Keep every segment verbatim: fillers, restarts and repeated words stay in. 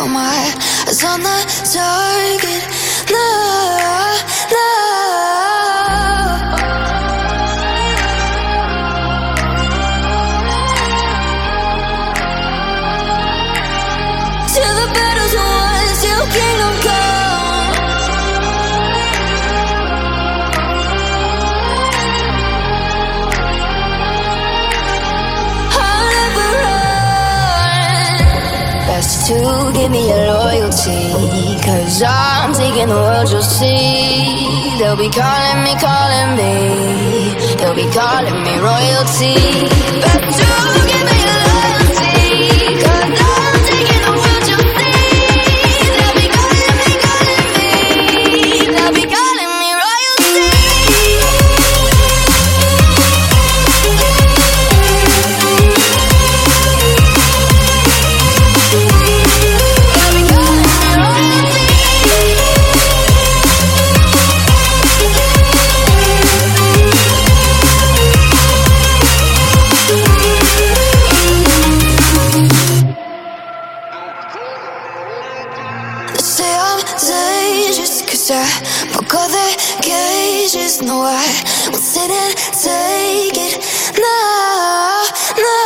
But my eyes on the target. No, no. Till the battle's won, till kingdom come. I'll never run. Best to give me your loyalty, 'cause I'm taking the world, you'll see. They'll be calling me, calling me. They'll be calling me royalty. Best to give me your loyalty, 'cause I'm taking the world, you'll see. They'll be calling me, calling me. They'll be calling me royalty. Say I'm dangerous, 'cause I broke all the cages. No, I won't sit and take it. No, no.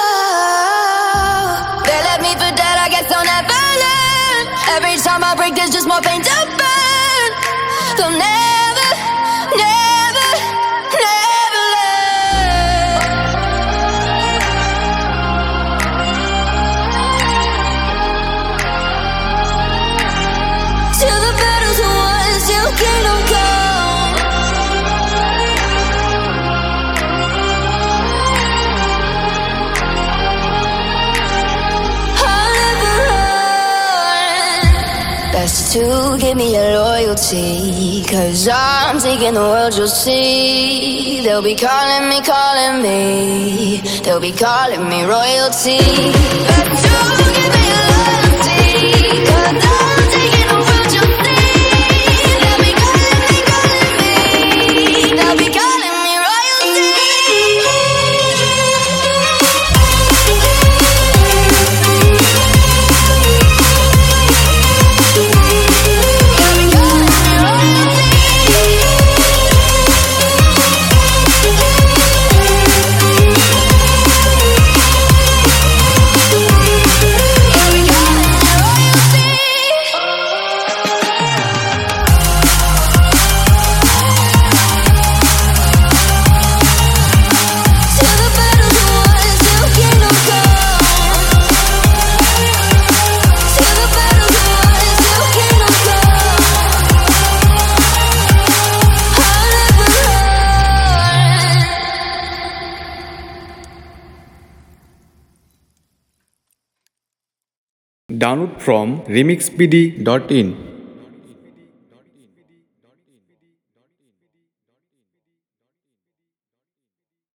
They left me for dead, I guess I'll never learn. Every time I break, there's just more pain to burn. They'll never, never, never learn. Till the battle's won, till kingdom come. I'll never run. Best to give me your loyalty, 'cause I'm taking the world, you'll see. They'll be calling me, calling me. They'll be calling me royalty. Best to give me your loyalty, 'cause I'm taking the world, you'll see. They'll be calling me, calling me. They'll be calling me royalty. Download from remixpd dot in.